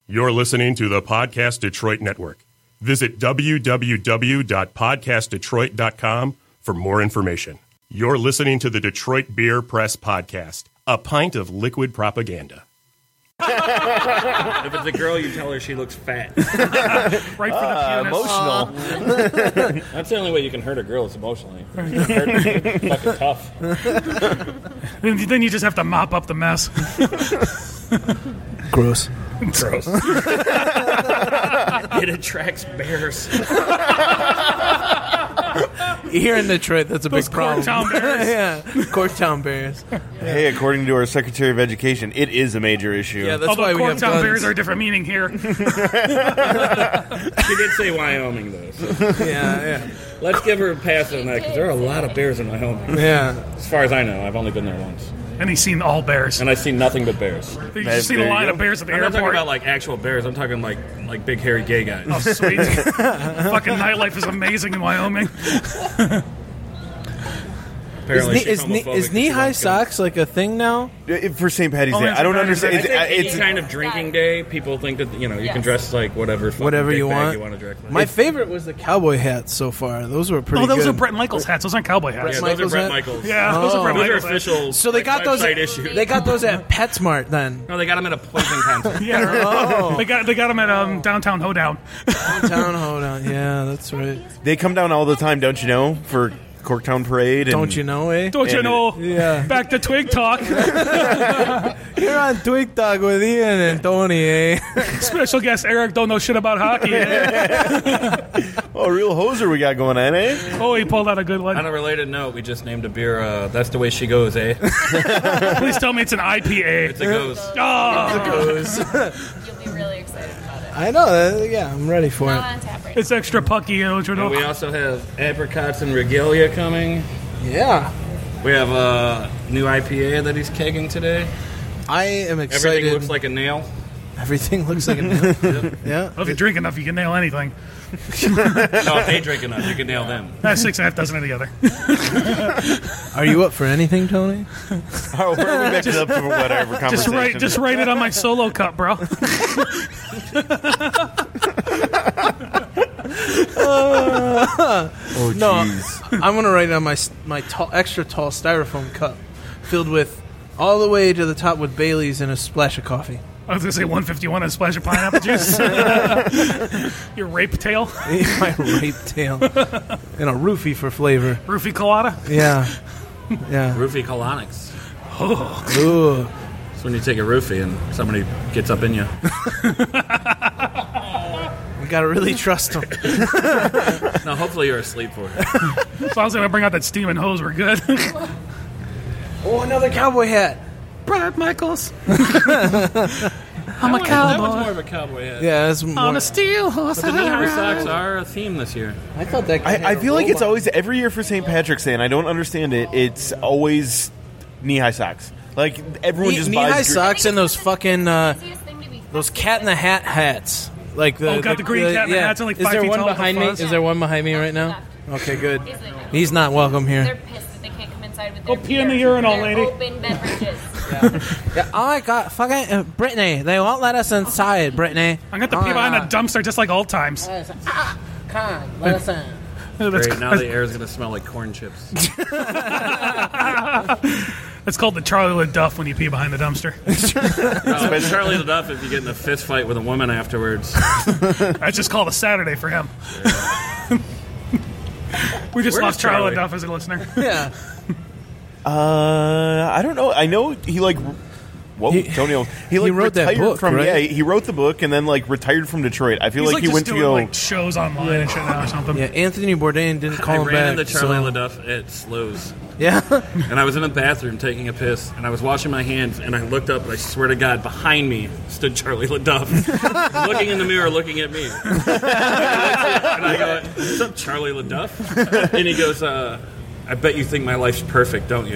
You're listening to the Podcast Detroit Network. Visit www.podcastdetroit.com for more information. You're listening to the Detroit Beer Press Podcast, a pint of liquid propaganda. If it's a girl, you tell her she looks fat. Right for the emotional. That's the only way you can hurt a girl is emotionally. Hurt, fucking tough. Then you just have to mop up the mess. Gross. Gross. It attracts bears. Here in Detroit, that's a Those big problem. Corktown Bears. Yeah, Corktown Bears. Hey, according to our Secretary of Education, it is a major issue. Yeah, that's Although why we have Corktown guns. Bears are a different meaning here. She did say Wyoming, though. So. Yeah. Let's give her a pass on that, because there are a lot of bears in Wyoming. Yeah. As far as I know, I've only been there once. And he's seen all bears. And I've seen nothing but bears. You just seen a There you line go. of bears at the I'm not talking airport. about, like, actual bears. I'm talking, like big, hairy gay guys. Oh, sweet. Fucking nightlife is amazing in Wyoming. Apparently she's Is homophobic. knee-high socks like a thing now? For St. Patty's Oh, Day. yeah, I don't St. Patty's understand. Day. I think It's any kind of drinking day, people think that, you can dress like whatever fucking Whatever dick you bag want. to dress like. My favorite was the cowboy hats so far. Those were pretty Oh, those good. are Brett Michaels hats. Those aren't cowboy hats. Yeah, Michaels those are Brett hat? Michaels. Yeah, those are Brett Those are Michaels hats. official. So they got those. website issues. They got those at PetSmart then. No, they got them at a Poison concert. Yeah, Oh. they got them at downtown Hoedown. Downtown Hoedown. Yeah, that's right. They come down all the time, don't you know, for Corktown Parade. And Don't you know, eh? Don't you know? Yeah. Back to Twig Talk. You're on Twig Talk with Ian and Tony, eh? Special guest Eric don't know shit about hockey. Oh, real hoser we got going on, eh? Oh, he pulled out a good On one. a related note, we just named a beer, That's the Way She Goes, eh? Please tell me it's an IPA. It's a goes. Oh, You'll be really excited about it. I know. Yeah, I'm ready for Not it. on tap right it's extra pucky. Don't you And we know? also have apricots and regalia coming. Yeah. We have a new IPA that he's kegging today. I am excited. Everything looks like a nail. Everything looks like a nail. Yeah. Well, if you drink enough, you can nail anything. No, if they drink enough, you can nail them. That's 6.5 dozen of the other. Are you up for anything, Tony? Oh, where we mix it up to whatever conversation. Just write it on my solo cup, bro. Oh, No, jeez. I'm gonna write it on my tall, extra tall styrofoam cup filled with all the way to the top with Bailey's and a splash of coffee. I was going to say 151 and a splash of pineapple juice. Your rape tail. My rape tail and a roofie for flavor. Roofie colada. Yeah, yeah. Roofie colonics. Ooh. It's when you take a roofie and somebody gets up in you. You gotta really trust them. No, hopefully you're asleep for it. As long as they don't bring out that steaming hose, we're good. Oh, another cowboy hat. Brad Michaels. I'm a That was cowboy. more of a cowboy hat. Yeah, that's more. On a steel horse. But the knee-high socks are a theme this year. I thought that. I feel like it's always every year for St. Patrick's Day, and I don't understand it. It's always knee-high socks. Like everyone just knee-high buys socks and those fucking Easiest thing to be those Cat in the Hat hats. Like the Oh, got the green Cat in the hats, only Is 5 there feet one tall with behind me? fuzz. Is there one behind me right now? Okay, good. Easily. He's not welcome They're here. pissed that they can't come inside with Go their pee in the beer. urinal, They're lady. Open beverages. Yeah. Oh my God, fucking Brittany! They won't let us inside, Brittany. I'm going to pee behind a dumpster just like old times. Come on, let us in. That's, Great, now the air is going to smell like corn chips. that's called the Charlie LaDuff when you pee behind the dumpster. It's Charlie LaDuff if you get in a fist fight with a woman afterwards. That's just called a Saturday for him. We just Where's lost Charlie Charlie? LaDuff as a listener. Yeah. I don't know. I know he like. Whoa, Tony! He like wrote that retired book, from right? Yeah, he wrote the book and then like retired from Detroit. I feel He's like he just went to doing go. like shows online and shit now or something. Yeah, Anthony Bourdain didn't call I him ran back. into Charlie so- LaDuff at Slows. Yeah. And I was in the bathroom taking a piss, and I was washing my hands, and I looked up, and I swear to God, behind me stood Charlie LaDuff, looking in the mirror, looking at me. And I go, "What's up, Charlie LaDuff?" And he goes, "I bet you think my life's perfect, don't you?"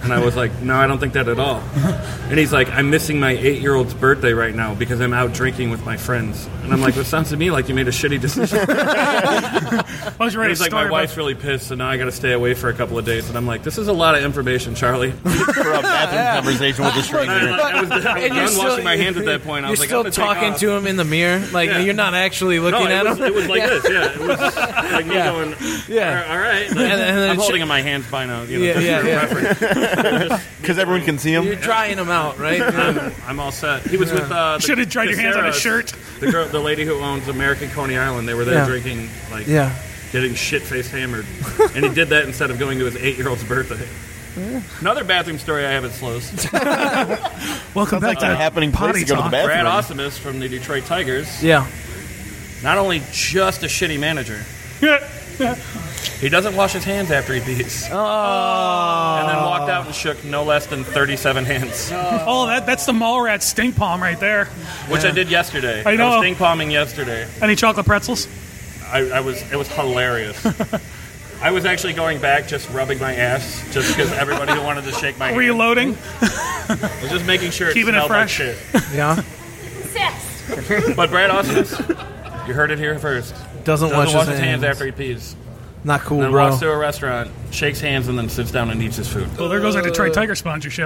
And I was like, no, I don't think that at all. And he's like, I'm missing my 8-year-old's birthday right now because I'm out drinking with my friends. And I'm like, well, it sounds to me like you made a shitty decision. And he's like, my wife's really pissed, so now I got to stay away for a couple of days. And I'm like, this is a lot of information, Charlie. For a bathroom conversation with a stranger. I was done washing my hands at that point. I was like, you're I'm still gonna take talking off. to him in the mirror? Like, you're not actually looking at him? It was like this, It was like me going, all right. And then I'm holding in my hands by now. Because everyone can see him. You're drying him out, right? I'm all set. He was with Should have dried your hands on his shirt. The lady who owns American Coney Island. They were there drinking, getting shit-faced hammered. And he did that instead of going to his 8-year-old's birthday. Another bathroom story I have at Slows. Welcome back to happening place to go to the bathroom. Brad Osimus from the Detroit Tigers. Yeah. Not only just a shitty manager, he doesn't wash his hands after he pees. Oh. And then walked out and shook no less than 37 hands. Oh, that's the Mallrats stink palm right there. Which I did yesterday. I know. I was stink palming yesterday. Any chocolate pretzels? It was hilarious. I was actually going back, just rubbing my ass, just because everybody who wanted to shake my hand. Reloading? I was just making sure it Keeping smelled it fresh. like shit. Yeah. But Brad Osimus, you heard it here first. Doesn't wash his hands after he pees. Not cool, Then bro. walks to a restaurant, shakes hands, and then sits down and eats his food. Well, there goes our Detroit Tiger sponsorship.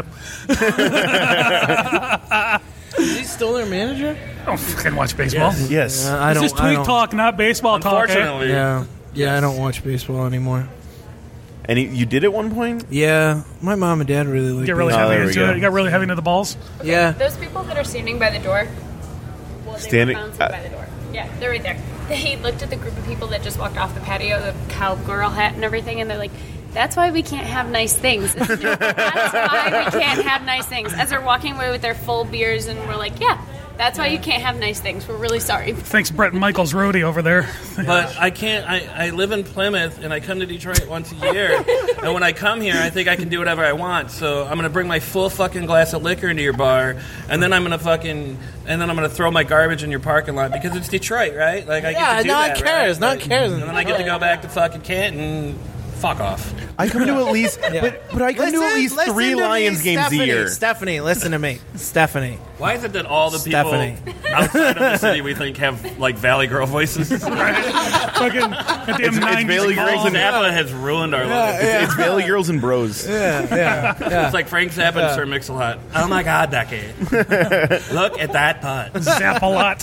Is he still their manager? I don't fucking watch baseball. Yes. I This is tweet talk, not baseball talk. Eh? Unfortunately, Yeah, I don't watch baseball anymore. And you did at one point? Yeah, my mom and dad really like Get really baseball. heavy there we into go. it. You got really heavy into the balls. Yeah. Those people that are standing by the door, well, they Standing- were bouncing by the door. Yeah, they're right there. They looked at the group of people that just walked off the patio, the cowgirl hat and everything, and they're like, that's why we can't have nice things. That's why we can't have nice things. As they're walking away with their full beers, and we're like, yeah, that's why you can't have nice things. We're really sorry. Thanks, Brett and Michael's roadie over there. But I can't. I live in Plymouth, and I come to Detroit once a year. And when I come here, I think I can do whatever I want. So I'm gonna bring my full fucking glass of liquor into your bar, and then I'm gonna throw my garbage in your parking lot because it's Detroit, right? Like I get to do no one that, cares. right? No one cares. And then I get to go back to fucking Canton. Fuck off. I come to at least, but I come to at least 3 Lions games a year. Stephanie, listen to me. Stephanie. Why is it that all the people Stephanie. outside of the city we think have like Valley Girl voices? Fucking goddamn It's 90s Bailey ball. Griggs and Zappa has ruined our lives. It's Valley Girls and Bros. Yeah. It's like Frank Zappa and Sir Mix-a-Lot. Oh my God, Ducky. Look at that butt. Zap a lot.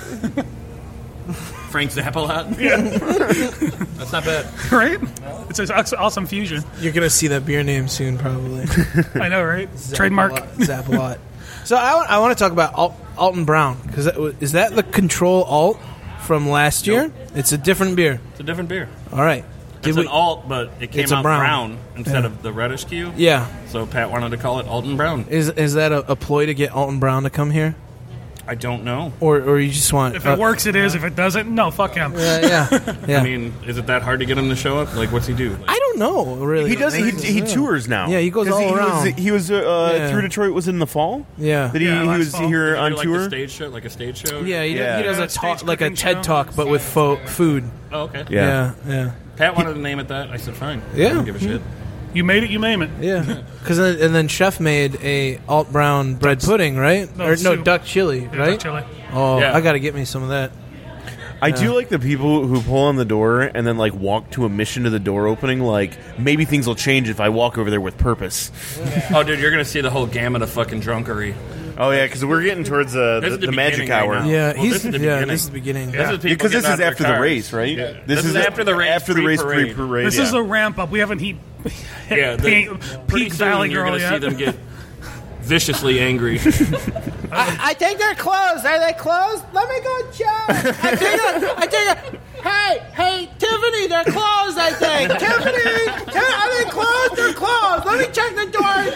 Frank Zappa-lot? Yeah. That's not bad. Right? It's an awesome fusion. You're going to see that beer name soon, probably. I know, right? Trademark. Zappalot. So I want to talk about Alton Brown, because is that the Control Alt from last year? It's a different beer. It's a different beer. All right. It's an alt, but it came It's a out brown. brown instead of the reddish Q. Yeah. So Pat wanted to call it Alton Brown. Is that a ploy to get Alton Brown to come here? I don't know. Or you just want... If it works, it is. If it doesn't, no, fuck him. Yeah. I mean, is it that hard to get him to show up? Like, what's he do? Like, I don't know, really. He does. He tours now. Yeah, he goes 'Cause all around. He was through Detroit. Was it in the fall? Yeah. That he last was fall. here on like tour. the stage show, like a stage show? Yeah, he Yeah. does a Stage talk, like a cooking TED show. Talk, but with food. Oh, okay. Yeah. Yeah. Pat wanted to name it that. I said, fine. Yeah. I don't give a shit. You made it, you maim it. Yeah. Because and then Chef made a Alt Brown bread pudding, right? No, soup. duck chili, Yeah, right? duck chili. Oh, Yeah. I got to get me some of that. I do like the people who pull on the door and then like walk to a mission to the door opening. Like maybe things will change if I walk over there with purpose. Oh, dude, you're going to see the whole gamut of fucking drunkery. Oh yeah, because we're getting towards This is the the magic beginning hour. right now. Yeah, Well, this is the beginning. this is the beginning. Yeah. Because this is after the race, right? Yeah. This is after the race. After the race pre-parade. pre-parade. This is the ramp up. We haven't hit Yeah, peak pretty soon Valley you're Girl going to see yet. them get viciously angry. I think they're closed. Are they closed? Let me go check. I think. Hey, Tiffany, they're closed. I think. Tiffany, are they closed? They're closed. Let me check the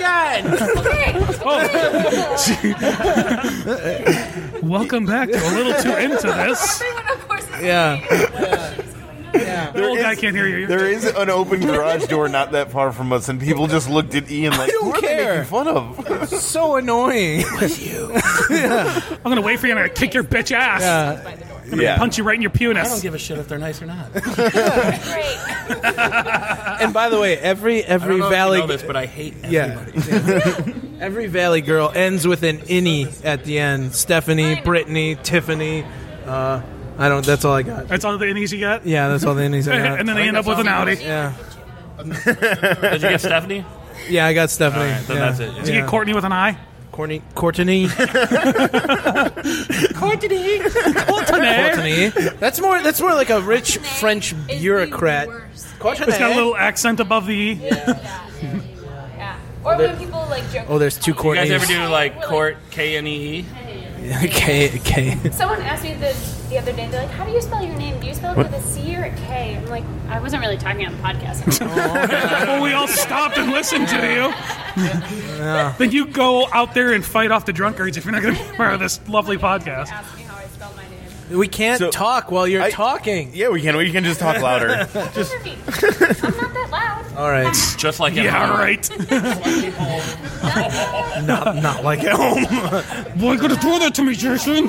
door again. Welcome back to a little too into this. Yeah. The old guy can't hear you. There is an open garage door not that far from us, and people just looked at Ian like, don't "Who are they care. making fun of?" So annoying. I'm gonna wait for you and I'm gonna kick your bitch ass. Yeah. Punch you right in your I don't punis. give a shit if they're nice or not. Great. And by the way, every I don't know Valley, if you know this, but I hate everybody. every Valley girl ends with an innie at the end. Stephanie, Brittany, Tiffany. I don't. That's all I got. That's all the innings you got? Yeah, that's all the innies I got. And then they end up with an Audi. Yeah, Did you get Stephanie? yeah, I got Stephanie. All right, then yeah. that's it. Did you get Courtney with an I? Courtney. Courtney. That's more like a rich French bureaucrat. Courtney. It's got a little accent above the E. Yeah. Or when people like joke. Oh, there's two You guys Courtneys. ever do like court Knee? K. Someone asked me the other day, they're like, how do you spell your name? Do you spell it with a C or a K? I'm like, I wasn't really talking on the podcast. Well, we all stopped and listened to you. Then you go out there and fight off the drunkards if you're not going to be part of this lovely podcast. Ask me how I spell my name. We can't talk while you're talking. Yeah, we can. We can just talk louder. I'm not that loud. All right. Just like Yeah, right. Not like at home. Why could you do that to me, Jason?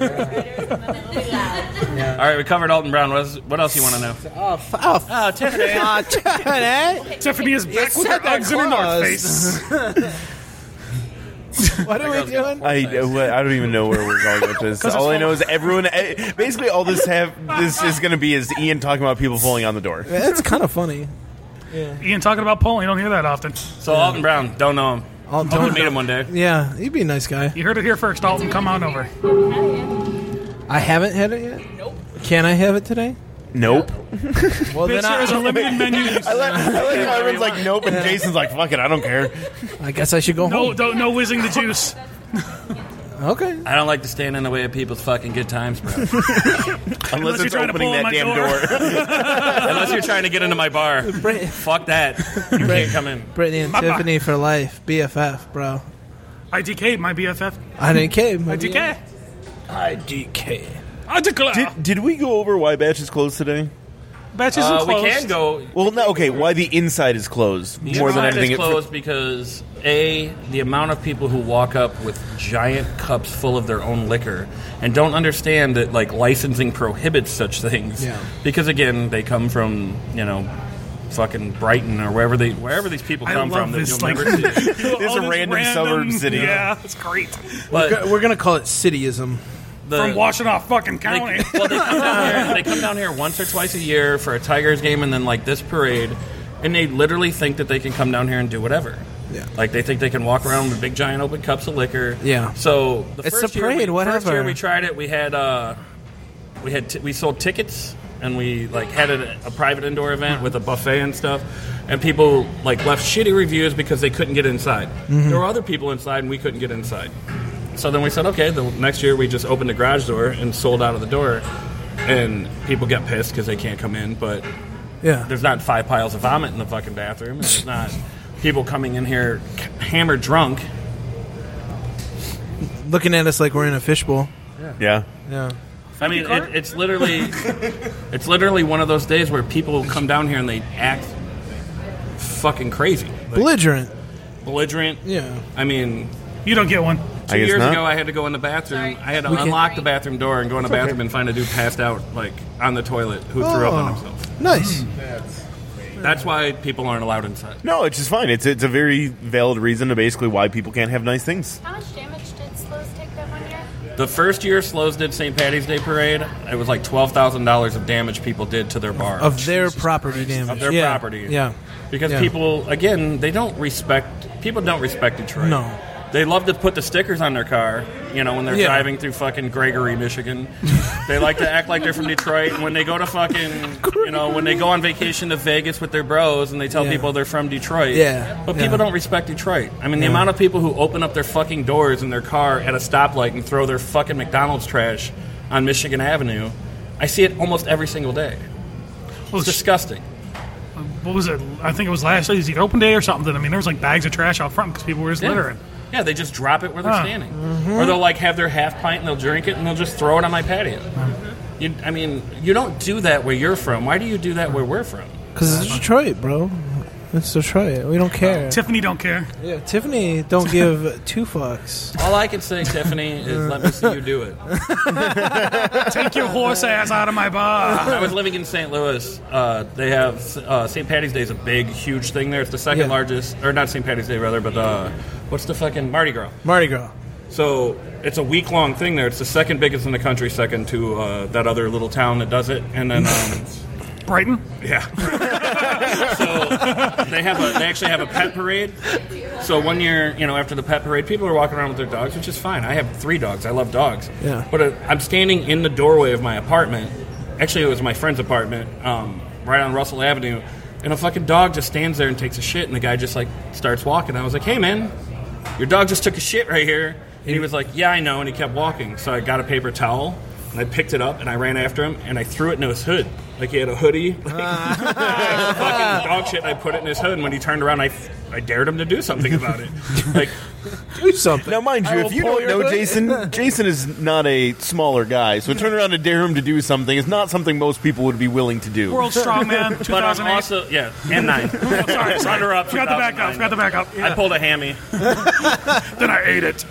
All right, we covered Alton Brown. What else you want to know? Oh, Tiffany. Tiffany is back with her Uggs in her North Face. What are we doing? I don't even know where we're going with this. All I know is everyone. Basically, all this is going to be is Ian talking about people falling on the door. That's kind of funny. Ian talking about polling, you don't hear that often. So Alton Brown, don't know him. Don't Hope to meet him one day. Yeah, he'd be a nice guy. You heard it here first, Alton. Come on over. I haven't had it yet. Nope. Can I have it today? Nope. Well, Bitch, there is a limited menu. I like how everyone's like nope, and Jason's like fuck it, I don't care. I guess I should go home. No whizzing the juice. Okay. I don't like to stand in the way of people's fucking good times, bro. Unless you're it's trying to opening pull that on my damn door. door. Unless you're trying to get into my bar. Fuck that. You can't come in. Brittany and Tiffany for life. BFF, bro. IDK, my BFF. IDK. IDK. IDK. IDK. Did we go over why Batch is closed today? Batch isn't We closed. can go. Well, no. Okay, why the inside is closed more than Inside anything. is closed because the amount of people who walk up with giant cups full of their own liquor and don't understand that like licensing prohibits such things. Yeah. Because again, they come from fucking Brighton or wherever these people come love from that this, you'll like- never see. It's a random suburb city. Yeah, it's great. But We're gonna call it cityism. From Washtenaw fucking county. They come down here once or twice a year for a Tigers game and then like this parade, and they literally think that they can come down here and do whatever. Yeah. Like they think they can walk around with big giant open cups of liquor. Yeah. So the It's first a parade, year, whatever. First year we tried it, we sold tickets and we like had a private indoor event with a buffet and stuff. And people like left shitty reviews because they couldn't get inside. Mm-hmm. There were other people inside and we couldn't get inside. So then we said, okay, the next year we just opened the garage door and sold out of the door. And people get pissed because they can't come in, but Yeah. there's not 5 piles of vomit in the fucking bathroom. And there's not people coming in here hammered drunk. Looking at us like we're in a fishbowl. Yeah. Yeah. I mean, it's literally one of those days where people come down here and they act fucking crazy. Belligerent. Belligerent. Yeah. I mean, You don't get one. 2 guess years not. ago, I had to go in the bathroom. I had to We can- unlock the bathroom door and go in the bathroom and find a dude passed out, like, on the toilet who threw up on himself. Nice. That's why people aren't allowed inside. No, it's just fine. It's a very valid reason to basically why people can't have nice things. How much damage did Slows take that one year? The first year Slows did St. Patty's Day Parade, it was like $12,000 of damage people did to their bar. Of their property damage. Of their Yeah. property. Yeah. Because Yeah. people don't respect Detroit. No. They love to put the stickers on their car, when they're Yeah. driving through fucking Gregory, Michigan. They like to act like they're from Detroit. And when they go to fucking, when they go on vacation to Vegas with their bros and they tell Yeah. people they're from Detroit. Yeah. But people Yeah. don't respect Detroit. I mean, the amount of people who open up their fucking doors in their car at a stoplight and throw their fucking McDonald's trash on Michigan Avenue, I see it almost every single day. Well, It's disgusting. what was it? I think it was last Tuesday, open day or something. I mean, there was like bags of trash out front because people were just littering. Yeah, they just drop it where they're Huh. standing. Or they'll like have their half pint and they'll drink it and they'll just throw it on my patio. You don't do that where you're from. Why do you do that where we're from? Because it's Detroit, bro. Let's try it. We don't care. Tiffany don't care. Yeah, Tiffany don't give two fucks. All I can say, Tiffany, is let me see you do it. Take your horse ass out of my bar. I was living in St. Louis. They have St. Patty's Day is a big, huge thing there. It's the second largest, or not St. Patty's Day rather, but what's the fucking Mardi Gras? Mardi Gras. So it's a week-long thing there. It's the second biggest in the country, second to that other little town that does it. And then Brighton? Yeah. So they actually have a pet parade. So one year, after the pet parade, people are walking around with their dogs, which is fine. I have 3 dogs. I love dogs. Yeah. But I'm standing in the doorway of my apartment. Actually, it was my friend's apartment, right on Russell Avenue. And a fucking dog just stands there and takes a shit, and the guy just, starts walking. I was like, hey, man, your dog just took a shit right here. And he was like, yeah, I know, and he kept walking. So I got a paper towel, and I picked it up, and I ran after him, and I threw it into his hood. Like he had a hoodie. Fucking dog shit, and I put it in his hood, and when he turned around, I dared him to do something about it. Do something. Now, mind you, if you don't know Jason is not a smaller guy, so turn around and dare him to do something is not something most people would be willing to do. World Strongman, 2008. But I'm also, and 9. Sorry. Runner up. Forgot the backup. Yeah. I pulled a hammy. Then I ate it.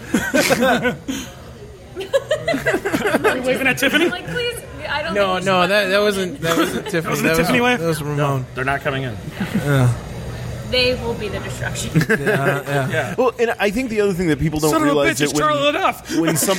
Are you waving at Tiffany? Like, please, I don't No, think that wasn't Tiffany. That wasn't a Tiffany wave? That was Ramon. No, they're not coming in. they will be the destruction. Yeah. Well, and I think the other thing that people don't Son realize of a bitch, it's Charlie LaDuff.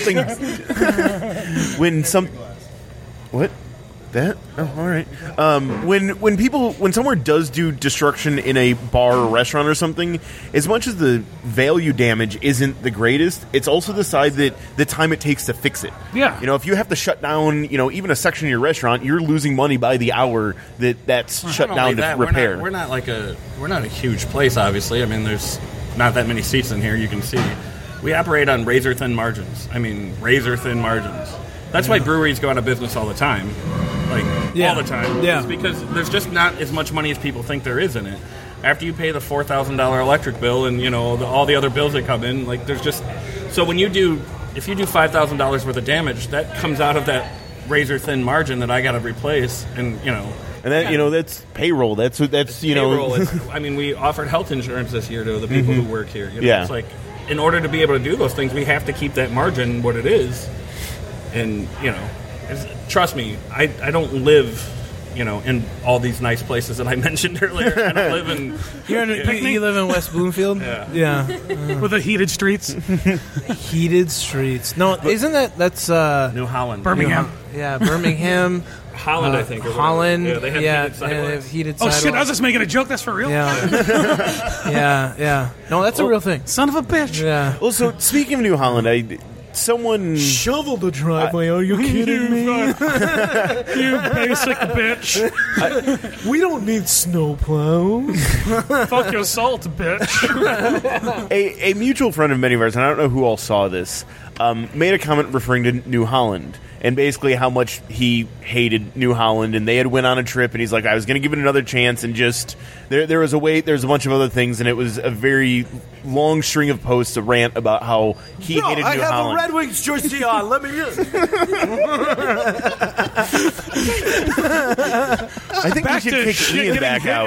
What? That? Oh, all right. When somewhere does do destruction in a bar or restaurant or something, as much as the value damage isn't the greatest, it's also the side that the time it takes to fix it. Yeah. If you have to shut down, even a section of your restaurant, you're losing money by the hour that's shut down to repair. We're not a huge place, obviously. I mean, there's not that many seats in here. You can see. We operate on razor thin margins. Razor thin margins. That's why breweries go out of business all the time. All the time. Yeah. It's because there's just not as much money as people think there is in it. After you pay the $4,000 electric bill and, all the other bills that come in, there's just... So if you do $5,000 worth of damage, that comes out of that razor-thin margin that I got to replace, and, And that, that's payroll. That's payroll. We offered health insurance this year to the people who work here. Yeah. It's in order to be able to do those things, we have to keep that margin what it is. And, trust me, I don't live, in all these nice places that I mentioned earlier. I don't live in... You live in West Bloomfield? Yeah. With the heated streets. Heated streets. No, isn't that's... New Holland. Birmingham. Birmingham. Holland, I think. Holland. Yeah, they have heated sidewalks. Oh, shit, I was just making a joke. That's for real? Yeah. No, that's a real thing. Son of a bitch. Yeah. Well, so speaking of New Holland, someone shoveled the driveway. Are you kidding me? You basic bitch. We don't need snowplows. Fuck your salt, bitch. A mutual friend of many of ours, and I don't know who all saw this, made a comment referring to New Holland and basically how much he hated New Holland, and they had went on a trip, and he's like, I was going to give it another chance, and just there's a bunch of other things, and it was a very long string of posts, a rant about how he hated New Holland. I have a Red Wings jersey on. Let me hear it. I think we should kick Ian back out.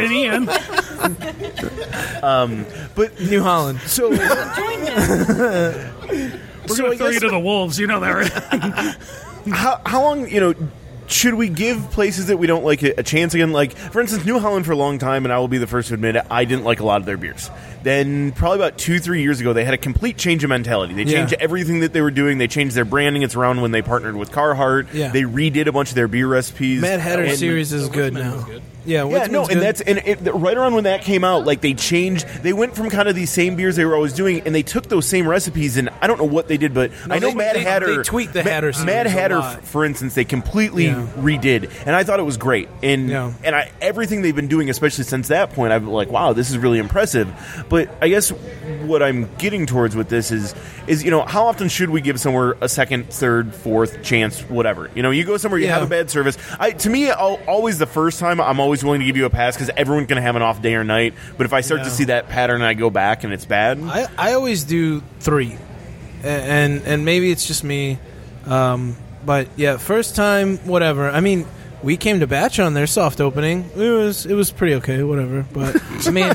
But New Holland. So we're going to throw you to the wolves. You know that, right? How long, should we give places that we don't like a chance again? For instance, New Holland for a long time, and I will be the first to admit it, I didn't like a lot of their beers. Then, probably about 2-3 years ago, they had a complete change of mentality. They changed everything that they were doing. They changed their branding. It's around when they partnered with Carhartt. Yeah. They redid a bunch of their beer recipes. Mad Hatter series is good now. Yeah, right around when that came out, they changed. They went from kind of these same beers they were always doing, and they took those same recipes, and I don't know what they did, but I know Mad Hatter. They tweaked the Hatter series. Mad Hatter, for instance, they completely redid, and I thought it was great. And everything they've been doing, especially since that point, I'm like, wow, this is really impressive. But I guess what I'm getting towards with this is how often should we give somewhere a second, third, fourth chance, whatever? You go somewhere, you have a bad service. To me, always the first time, I'm always willing to give you a pass because everyone's going to have an off day or night. But if I start to see that pattern and I go back and it's bad, I always do 3, and maybe it's just me, but yeah, first time, whatever. We came to Batch on their soft opening. It was pretty okay, whatever. But I mean,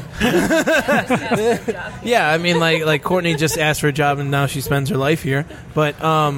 yeah, I mean, like Courtney just asked for a job and now she spends her life here. But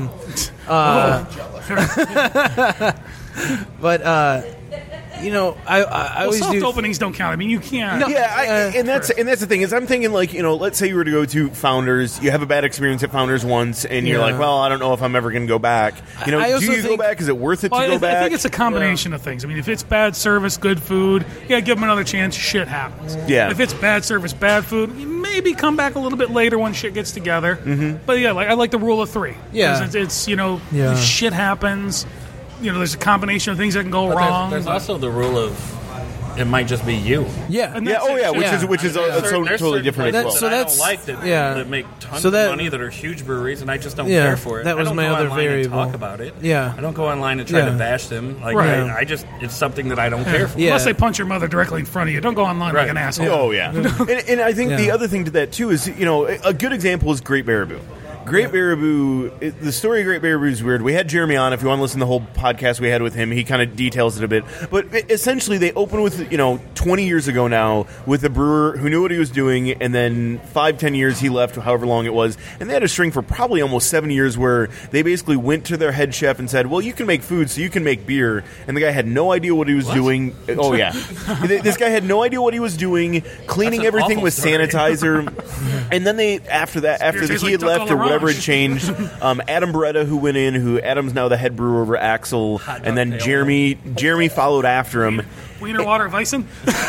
you know, I always soft do. Openings don't count. I mean, you can't. No. And that's the thing is, I'm thinking like, you know, let's say you were to go to Founders, you have a bad experience at Founders once, and you're like, well, I don't know if I'm ever going to go back. You know, do you go back? Is it worth it to go back? I think it's a combination of things. I mean, if it's bad service, good food, give them another chance. Shit happens. Yeah. If it's bad service, bad food, maybe come back a little bit later when shit gets together. Mm-hmm. But yeah, like I like the rule of 3. Yeah. It's you know, shit happens. You know, there's a combination of things that can go wrong. There's also the rule of it might just be you. Yeah. Which is totally different as well. So that's I don't like that make tons of money that are huge breweries, and I just don't care for it. That was my other variable. Talk about it. Yeah. I don't go online and try to bash them. Like I just it's something that I don't care for. Yeah. Unless they punch your mother directly in front of you, don't go online like an asshole. Oh yeah. and I think the other thing to that too is, you know, a good example is Great Baraboo. Great Baraboo, the story of Great Baraboo is weird. We had Jeremy on. If you want to listen to the whole podcast we had with him, he kind of details it a bit. But essentially, they opened with, 20 years ago now, with a brewer who knew what he was doing, and then 5-10 years he left, however long it was. And they had a string for probably almost 7 years where they basically went to their head chef and said, well, you can make food, so you can make beer. And the guy had no idea what he was doing. Oh, yeah. This guy had no idea what he was doing, cleaning everything with sanitizer. And then after he had left or whatever had changed, Adam Beretta, who went in, Adam's now the head brewer over Axel, and then Jeremy followed after him. Wiener Water Weissen?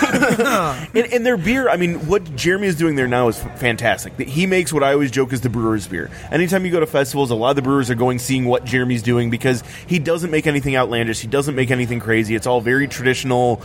and their beer, I mean, what Jeremy is doing there now is fantastic. He makes what I always joke is the brewer's beer. Anytime you go to festivals, a lot of the brewers are going seeing what Jeremy's doing because he doesn't make anything outlandish. He doesn't make anything crazy. It's all very traditional,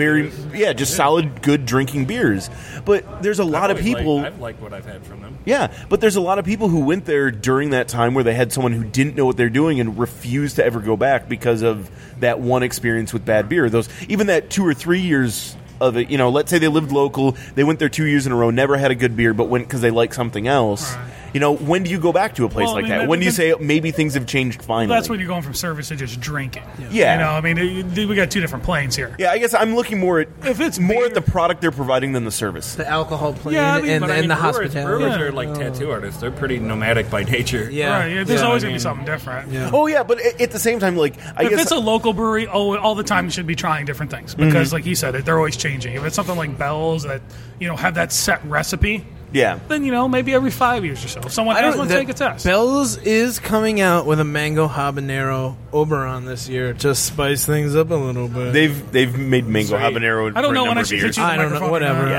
solid, good drinking beers. But there's a lot of people... I've liked what I've had from them. Yeah, but there's a lot of people who went there during that time where they had someone who didn't know what they're doing and refused to ever go back because of that one experience with bad beer. Even that 2 or 3 years of it, let's say they lived local, they went there 2 years in a row, never had a good beer, but went because they liked something else. Right. When do you go back to a place like that? When do you say maybe things have changed finally? That's when you're going from service to just drinking. Yeah. We got 2 different planes here. Yeah, I guess I'm looking more at at the product they're providing than the service. The alcohol plane and the hospitality. Brewers are like tattoo artists. They're pretty nomadic by nature. Yeah. Right, there's always going to be something different. Yeah. Oh, yeah, but at the same time, if it's a local brewery, all the time you should be trying different things because, like he said, they're always changing. If it's something like Bell's that, have that set recipe... Yeah. Then, maybe every 5 years or so. If someone has one, take a test. Bell's is coming out with a mango habanero Oberon this year to spice things up a little bit. They've made mango habanero I don't know when I should I don't know, whatever.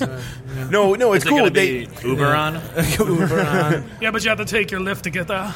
No, it's cool. Uberon? Uberon. Yeah, but you have to take your lift to get that.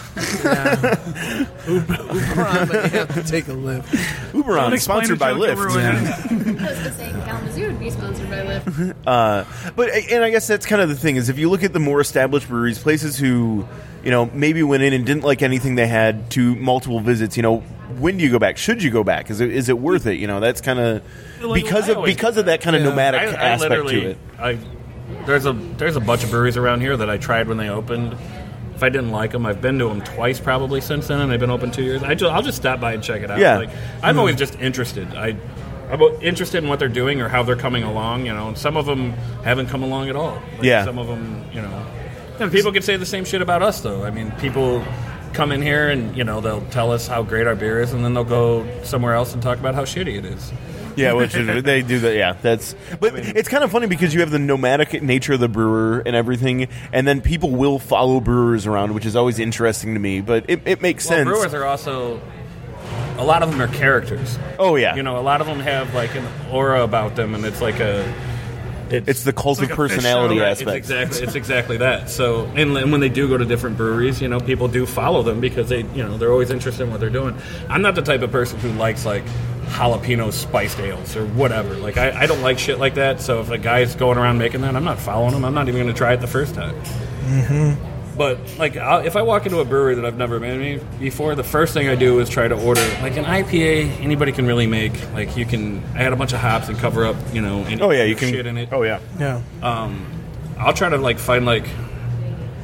Uberon, but you have to take a lift. Uberon, sponsored by Lyft. I was going to say Kalamazoo would be sponsored by Lyft. And I guess that's kind of the thing, is if you look at the more established breweries, places who, maybe went in and didn't like anything they had to multiple visits, when do you go back? Should you go back? Is it worth it? That's kind of because of that kind of nomadic aspect to it. There's a bunch of breweries around here that I tried when they opened. If I didn't like them, I've been to them twice probably since then, and they've been open 2 years. I'll just stop by and check it out. Yeah. I'm always just interested. I'm interested in what they're doing or how they're coming along. And some of them haven't come along at all. Some of them, people can say the same shit about us, though. I mean, people come in here and they'll tell us how great our beer is, and then they'll go somewhere else and talk about how shitty it is. Yeah, which they do that. Yeah, it's kind of funny because you have the nomadic nature of the brewer and everything, and then people will follow brewers around, which is always interesting to me. But it makes sense. Brewers are also, a lot of them are characters. Oh yeah, a lot of them have like an aura about them, and it's like it's the cult of personality aspect. It's exactly that. So, and when they do go to different breweries, people do follow them because they're always interested in what they're doing. I'm not the type of person who likes like jalapeno spiced ales or whatever. Like I don't like shit like that. So if a guy's going around making that, I'm not following him. I'm not even going to try it the first time. Mm-hmm. But if I walk into a brewery that I've never been before, the first thing I do is try to order like an IPA. Anybody can really make. Like I had a bunch of hops and cover up, any you can shit in it. Oh yeah, yeah. I'll try to find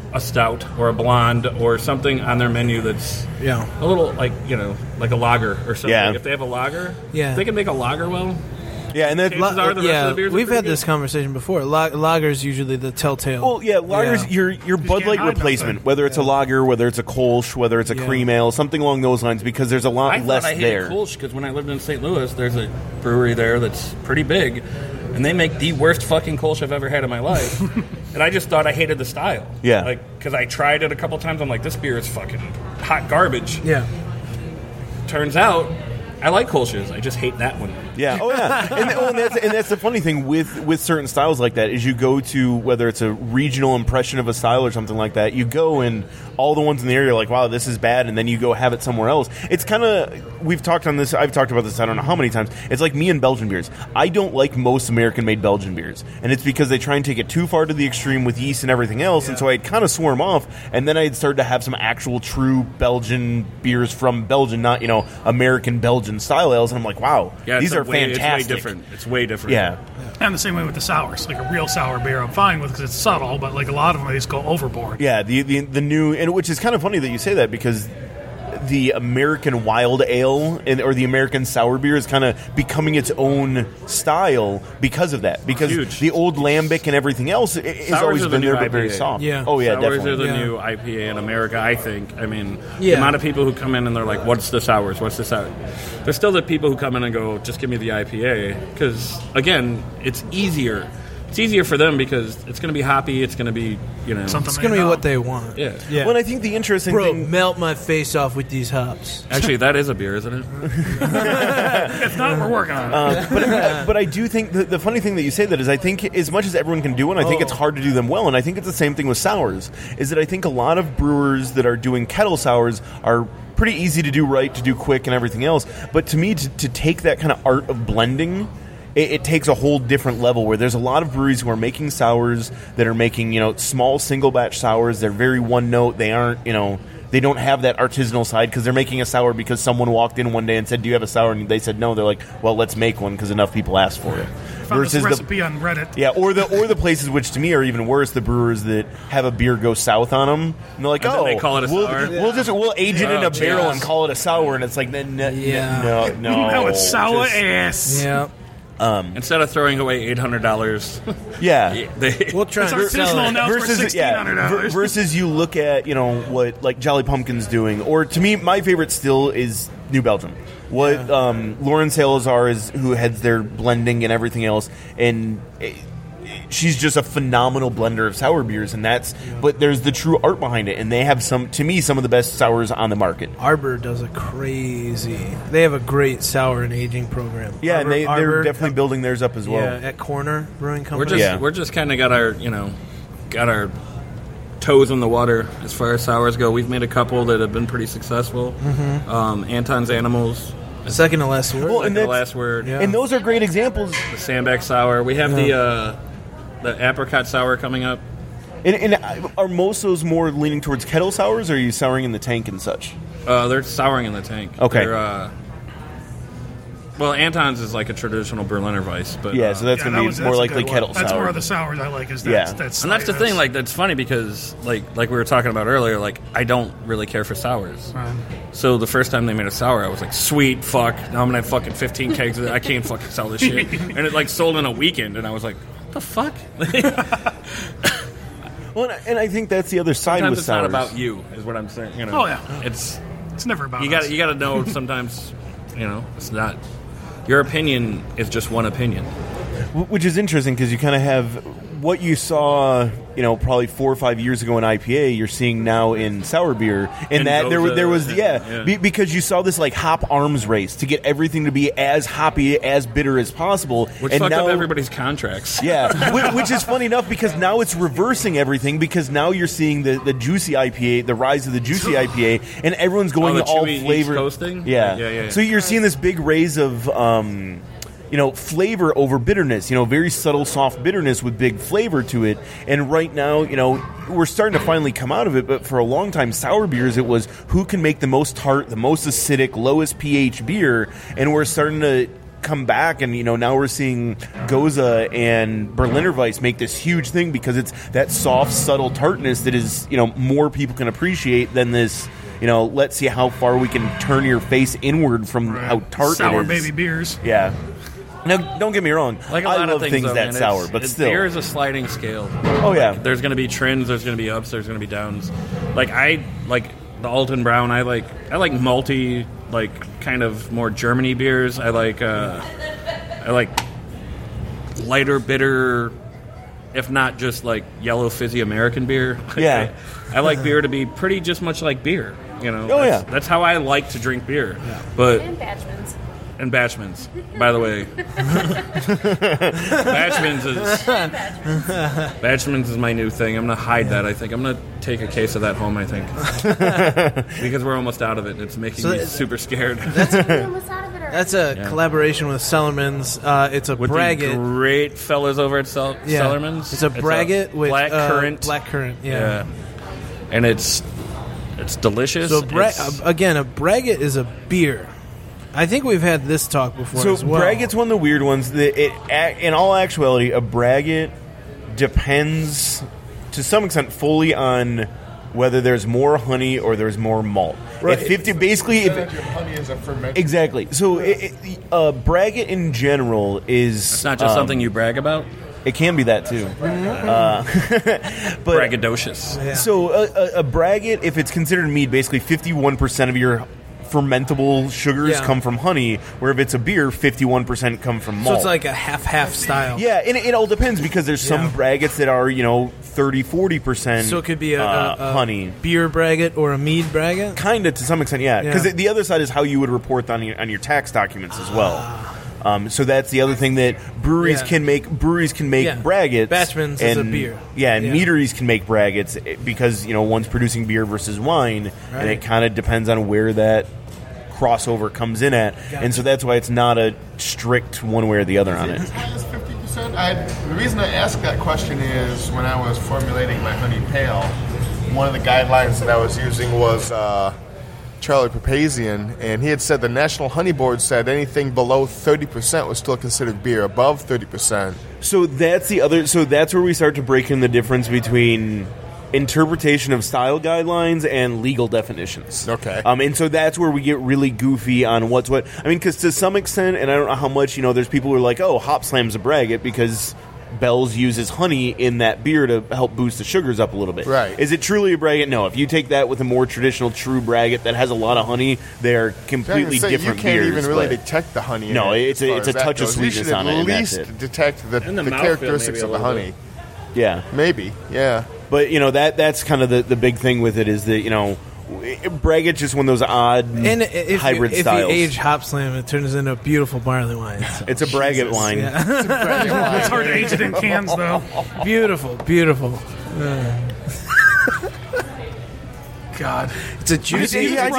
a stout or a blonde or something on their menu that's a little like a lager or something. Yeah. If they have a lager, Yeah. if they can make a lager well. Yeah, and Chances are the rest of the beers are we've pretty had good. this conversation before. Lager's usually the telltale. Well, yeah, lagers, your Bud can't Light hide replacement, nothing. whether it's a lager, whether it's a Kolsch, whether it's a cream ale, something along those lines, because there's a lot I less thought I there. hated Kolsch because when I lived in St. Louis, there's a brewery there that's pretty big, and they make the worst fucking Kolsch I've ever had in my life. And I just thought I hated the style. Yeah. Like, because I tried it a couple times, I'm like, this beer is fucking hot garbage. Yeah. Turns out, I like Kolsch's. I just hate that one. Yeah, oh yeah, and that's the funny thing with certain styles like that is you go to whether it's a regional impression of a style or something like that. You go and all the ones in the area are like, wow, this is bad, and then you go have it somewhere else. It's kind of I've talked about this. I don't know how many times. It's like me and Belgian beers. I don't like most American-made Belgian beers, and it's because they try and take it too far to the extreme with yeast and everything else. And so I'd kind of swarm off, and then I'd start to have some actual true Belgian beers from Belgium, not American Belgian style ales. And I'm like, wow, these are fantastic. It's way different. It's way different. Yeah. And the same way with the sours. Like a real sour beer I'm fine with because it's subtle, but like a lot of them, they just go overboard. Yeah, the new, and which is kind of funny that you say that because the American wild ale or the American sour beer is kind of becoming its own style because of that. Because Huge. the old lambic and everything else has always been there, but very IPA. soft. Yeah. Oh yeah, Sours definitely. are the Yeah. new IPA in America, I think. I mean, the Yeah. amount of people who come in and they're like, what's the sours? What's the sour? There's still the people who come in and go, just give me the IPA. Because, again, it's easier. It's easier for them because it's going to be hoppy. It's going to be, Something It's going to be what they want. Yeah. Yeah. Well, and I think the interesting Bro, thing. melt my face off with these hops. Actually, that is a beer, isn't it? If not, we're working on it. But I do think the funny thing that you say that is I think as much as everyone can do it, I think it's hard to do them well, and I think it's the same thing with sours. Is that I think a lot of brewers that are doing kettle sours are pretty easy to do right, to do quick, and everything else. But to me, to take that kind of art of blending. It takes a whole different level where there's a lot of breweries who are making sours that are making, small single batch sours. They're very one note. They aren't, they don't have that artisanal side because they're making a sour because someone walked in one day and said, do you have a sour? And they said no. They're like, well, let's make one because enough people asked for it. Found this recipe on Reddit. Yeah, or the places which to me are even worse, the brewers that have a beer go south on them. And they're like, And then they call it a sour? We'll age it in a barrel Jesus. and call it a sour. And it's like, no. No, it's sour just- ass. Yeah. Instead of throwing away $800, Yeah. We'll try It's and artisanal sell it. now for $1,600. Versus you look at what like Jolly Pumpkin's doing, or to me my favorite still is New Belgium. What Lauren Salazar is, who heads their blending and everything else, and she's just a phenomenal blender of sour beers, and but there's the true art behind it, and they have some of the best sours on the market. Arbor does a crazy. They have a great sour and aging program. Yeah, Arbor, and they're definitely building theirs up as well. Yeah, at Corner Brewing Company. we're just kind of got our toes in the water as far as sours go. We've made a couple that have been pretty successful. Anton's Animals. Second to last word. Well, and The that's- last word. Yeah. And those are great examples. The Sandbag Sour. We have the apricot sour coming up. And are most of those more leaning towards kettle sours, or are you souring in the tank and such? They're souring in the tank. Okay. They're, well, Anton's is like a traditional Berliner Weiss, but Yeah, so that's Yeah, going to be more that's a likely good kettle one. sour. That's more of the sours I like. Is that, Yeah. that's and that's the thing. Like that's funny because like we were talking about earlier. Like I don't really care for sours. Right. So the first time they made a sour, I was like, sweet fuck. Now I'm gonna have fucking 15 kegs of it. I can't fucking sell this shit. And it like sold in a weekend, and I was like, what the fuck? Well, and I think that's the other side Sometimes with it's sours. not about you, is what I'm saying. Oh, yeah. It's never about you us. got to know sometimes. It's not. Your opinion is just one opinion. Which is interesting because you kind of have what you saw, probably 4 or 5 years ago in IPA, you're seeing now in sour beer, and that there was because you saw this like hop arms race to get everything to be as hoppy, as bitter as possible, Which and fucked now up everybody's contracts. Yeah, which is funny enough because now it's reversing everything because now you're seeing the juicy IPA, the rise of the juicy IPA, and everyone's going the all chewy flavor. East Coast thing? Yeah. Yeah. So you're seeing this big raise of flavor over bitterness, very subtle, soft bitterness with big flavor to it. And right now, we're starting to finally come out of it, but for a long time, sour beers, it was who can make the most tart, the most acidic, lowest pH beer, and we're starting to come back, and now we're seeing Goza and Berliner Weiss make this huge thing because it's that soft, subtle tartness that is more people can appreciate than this. Let's see how far we can turn your face inward from how tart sour it is. baby beers. Yeah. Now, don't get me wrong. Like a I lot love of things though, that man, sour, but still, beer is a sliding scale. Oh yeah, there's going to be trends. There's going to be ups. There's going to be downs. Like I like the Alton Brown. I like malty, like kind of more Germany beers. I like lighter, bitter, if not just like yellow fizzy American beer. Yeah. I like beer to be pretty just much like beer. Oh, that's how I like to drink beer. Yeah. But And Batchman's, by the way. Batchman's is my new thing. I'm going to hide that, I think. I'm going to take a case of that home, I think. Because we're almost out of it. It's making me super scared. That's a collaboration with Cellarman's. It's a with braggot. The great fellas over at Cellarman's. It's a braggot with black currant. Black currant, yeah. And it's delicious. So, again, a braggot is a beer. I think we've had this talk before as well. Braggott's one of the weird ones. In all actuality, a braggot depends to some extent fully on whether there's more honey or there's more malt. Right. If honey is a ferment. Exactly. So braggot in general is... It's not just something you brag about? It can be that too. But, braggadocious. Yeah. So a braggot, if it's considered mead, basically 51% of your fermentable sugars come from honey, where if it's a beer, 51% come from malt. So it's like a half-half style. Yeah, and it all depends because there's some braggots that are 30-40%. So it could be a honey beer braggot or a mead braggot. Kind of to some extent, yeah. Because the other side is how you would report on your tax documents as well. So that's the other thing that breweries can make. Breweries can make braggots. Batchman's is a beer. Yeah, and meaderies can make braggots because one's producing beer versus wine, and it kind of depends on where that crossover comes in at, and so that's why it's not a strict one way or the other on it. As high as 50%. The reason I asked that question is when I was formulating my honey pale, one of the guidelines that I was using was Charlie Papazian, and he had said the National Honey Board said anything below 30% was still considered beer. Above 30%. So that's the other. So that's where we start to break in the difference between interpretation of style guidelines and legal definitions. Okay. And so that's where we get really goofy on what's what. I mean, because to some extent, and I don't know how much, there's people who are like, oh, Hop Slam's a braggot because Bell's uses honey in that beer to help boost the sugars up a little bit. Right. Is it truly a braggot? No. If you take that with a more traditional true braggot that has a lot of honey, they're completely different beers. You can't even really detect the honey. No, it's a touch of sweetness on it. You should at least detect the characteristics of the honey. Yeah. Maybe, yeah. But, that's kind of the big thing with it is that, braggott's just one of those odd hybrid styles. If you age Hop Slam, it turns into a beautiful barley wine. So. It's a braggot wine. Yeah. It's a braggot wine. It's hard to age it in cans, though. Beautiful. God. It's a juicy... Like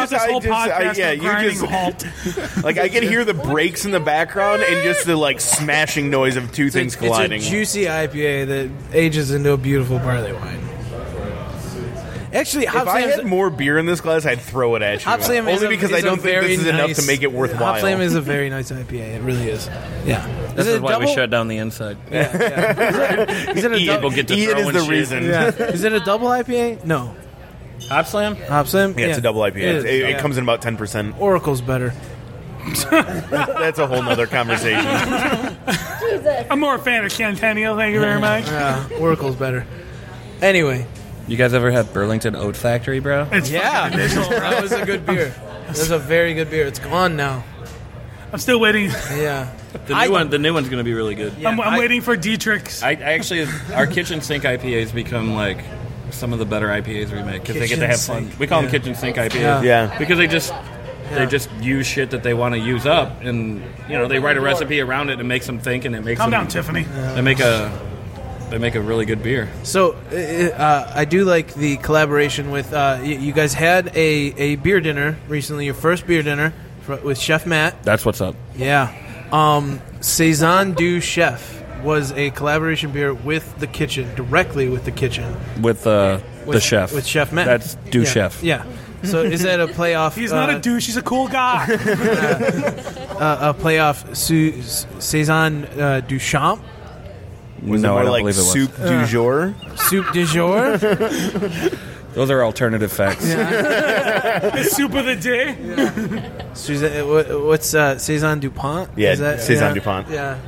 I can hear the brakes in the background and just the smashing noise of two things colliding. It's a juicy IPA that ages into a beautiful barley wine. Actually, if I had more beer in this glass, I'd throw it at you. Hop Slam only because I don't think this is enough to make it worthwhile. Hop Slam is a very nice IPA. It really is. Yeah. This is why we shut down the inside. Yeah. Is it a People get to Ian throw is the shit. reason. Yeah. Is it a double IPA? No. Hop Slam? Hop Slam? Yeah, it's a double IPA. It is, comes in about 10%. Oracle's better. That's a whole nother conversation. I'm more a fan of Centennial, thank you very much. Yeah, Oracle's better. Anyway. You guys ever had Burlington Oat Factory, bro? That was a good beer. That was a very good beer. It's gone now. I'm still waiting. Yeah. The new one's going to be really good. Yeah, I'm waiting for Dietrich's. I actually, our kitchen sink IPAs become some of the better IPAs we make because they get to have fun. We call them kitchen sink IPAs. Yeah. Because they just use shit that they want to use up, and they write a recipe around it and makes them think, and it makes Calm them. down, Tiffany. They make a really good beer. So I do like the collaboration with you guys had a beer dinner recently, your first beer dinner with Chef Matt. That's what's up. Yeah. Saison du Chef was a collaboration beer with the kitchen, directly with the kitchen. With the chef. With Chef Matt. That's Du Chef. Yeah. So is that a playoff? He's not a douche. He's a cool guy. a playoff Saison Duchamp? Was No, it more I don't like believe it was. soup du jour? Soup du jour? Those are alternative facts. The soup of the day. What's Saison Dupont? Yeah, Is that- Saison Dupont. Yeah.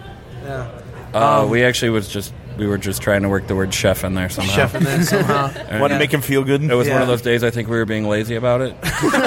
We were just trying to work the word chef in there somehow. Chef in there somehow. Want to make him feel good? It was one Yeah. of those days I think we were being lazy about it.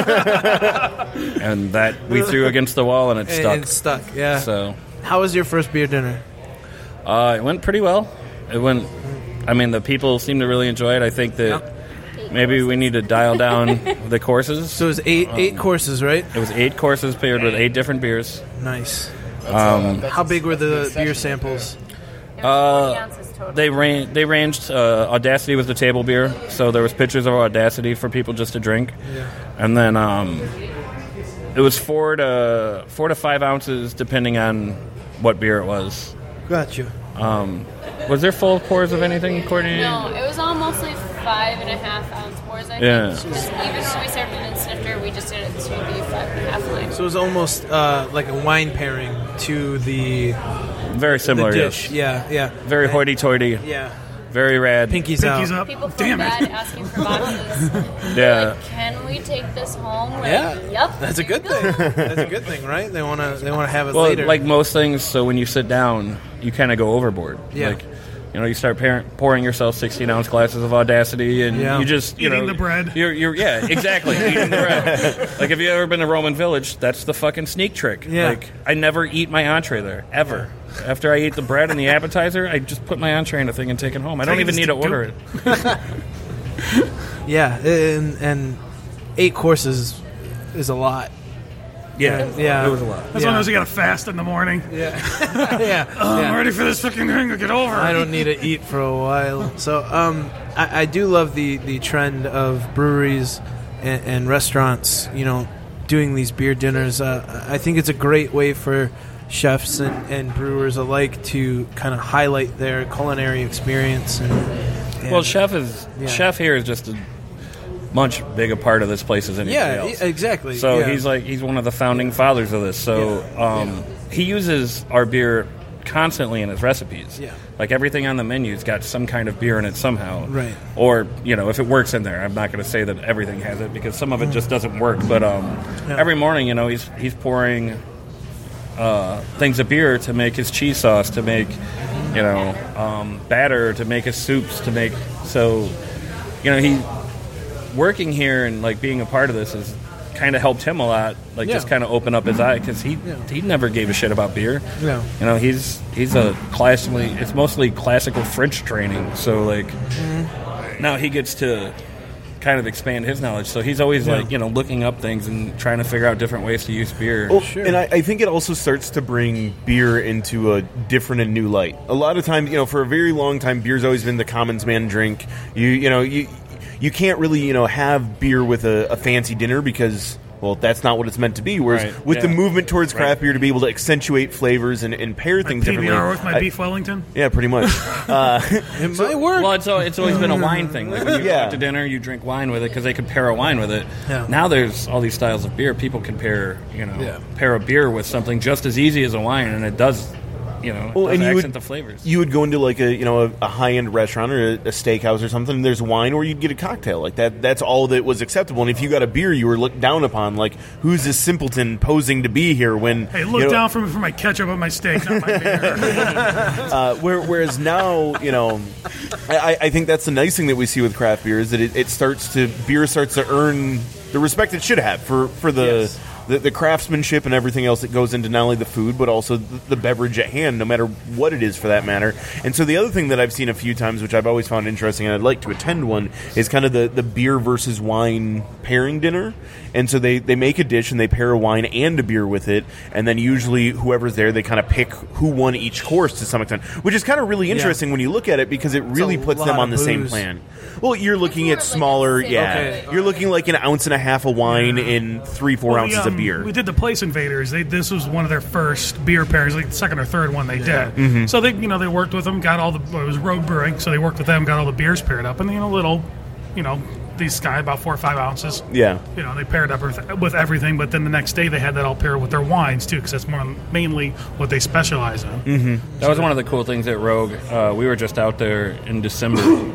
And that we threw against the wall and it stuck. It's stuck, yeah. So How was your first beer dinner? it went pretty well. The people seemed to really enjoy it. I think that maybe we need to dial down the courses. So it was eight courses, right? It was 8 courses paired with 8 different beers. Nice. How big were the beer samples? 20 ounces total. They ranged. Audacity was the table beer, so there was pitchers of Audacity for people just to drink. Yeah. And then it was 4 to 5 ounces depending on what beer it was. Gotcha. Was there full pours of anything, Courtney? No, it was all mostly 5.5 ounce pours, I Yeah. think. Because even when we served it in Snifter, we just did it to be 5.5 length. So it was almost like a wine pairing to the Very similar, dish. yes. Yeah. Very hoity-toity. Yeah. Very rad. Pinkies Pinkies out. up. People feel Damn bad it. asking for boxes. Yeah. Like, can we take this home? We're Yeah. like, yep. That's a good thing. That's a good thing, right? They want to have it Well, later. like most things, so when you sit down, you kind of go overboard. Yeah. Like, you start pouring yourself 16-ounce glasses of Audacity, and Yeah. you just Eating the bread. You're exactly eating the bread. Like, have you ever been to Roman Village? That's the fucking sneak trick. Yeah. Like, I never eat my entree there ever. After I eat the bread and the appetizer, I just put my entree in a thing and take it home. I don't even need to order it. yeah, and 8 courses is a lot. Yeah, Yeah. it was a lot. That's one of those you got to fast in the morning. Yeah. I'm ready for this fucking thing to get over. I don't need to eat for a while. So I do love the trend of breweries and restaurants, doing these beer dinners. I think it's a great way for chefs and brewers alike to kind of highlight their culinary experience. And Well, chef here is just a much bigger part of this place as anybody else. Exactly. So yeah. he's one of the founding fathers of this. So he uses our beer constantly in his recipes. Yeah. Like everything on the menu's got some kind of beer in it somehow. Right. Or, if it works in there. I'm not going to say that everything has it because some of it just doesn't work. But every morning, he's pouring things of beer to make his cheese sauce, to make, batter, to make his soups, to make... So, he... Working here and being a part of this has kind of helped him a lot. Just kind of open up his eye because he never gave a shit about beer. No. He's a classically, it's mostly classical French training. So now he gets to kind of expand his knowledge. So he's always looking up things and trying to figure out different ways to use beer. Well, and I think it also starts to bring beer into a different and new light. A lot of times, for a very long time, beer's always been the commons man drink. You can't really, have beer with a fancy dinner because, well, that's not what it's meant to be. Whereas with the movement towards craft beer to be able to accentuate flavors and pair things differently. PBR with my beef Wellington? Yeah, pretty much. It might work. Well, it's always been a wine thing. Like when you go out to dinner, you drink wine with it because they can pair a wine with it. Yeah. Now there's all these styles of beer. People can pair a beer with something just as easy as a wine, and it does. Accent the flavors. You would go into a high-end restaurant or a steakhouse or something, and there's wine, or you'd get a cocktail. Like that. That's all that was acceptable. And if you got a beer, you were looked down upon. Like, who's this simpleton posing to be here? When look down for me for my ketchup on my steak, not my beer. Whereas now, I think that's the nice thing that we see with craft beer is that beer starts to earn the respect it should have for the. Yes. The craftsmanship and everything else that goes into not only the food but also the beverage at hand, no matter what it is for that matter. And so the other thing that I've seen a few times, which I've always found interesting, and I'd like to attend one, is kind of the beer versus wine pairing dinner. And so they make a dish and they pair a wine and a beer with it, and then usually whoever's there, they kind of pick who won each course to some extent, which is kind of really interesting when you look at it because it really puts them on the same plan. Well, you're looking at smaller, you're looking like an ounce and a half of wine in 3-4 ounces of beer. We did the Place Invaders. This was one of their first beer pairings, like the second or third one they did. Mm-hmm. So they worked with them, got all it was Rogue Brewing, so they worked with them, got all the beers paired up, and the recipe Sky, about 4 or 5 ounces. Yeah. You know, they paired up with everything, but then the next day they had that all paired with their wines, too, because that's mainly what they specialize in. Mm-hmm. That was one of the cool things at Rogue. We were just out there in December.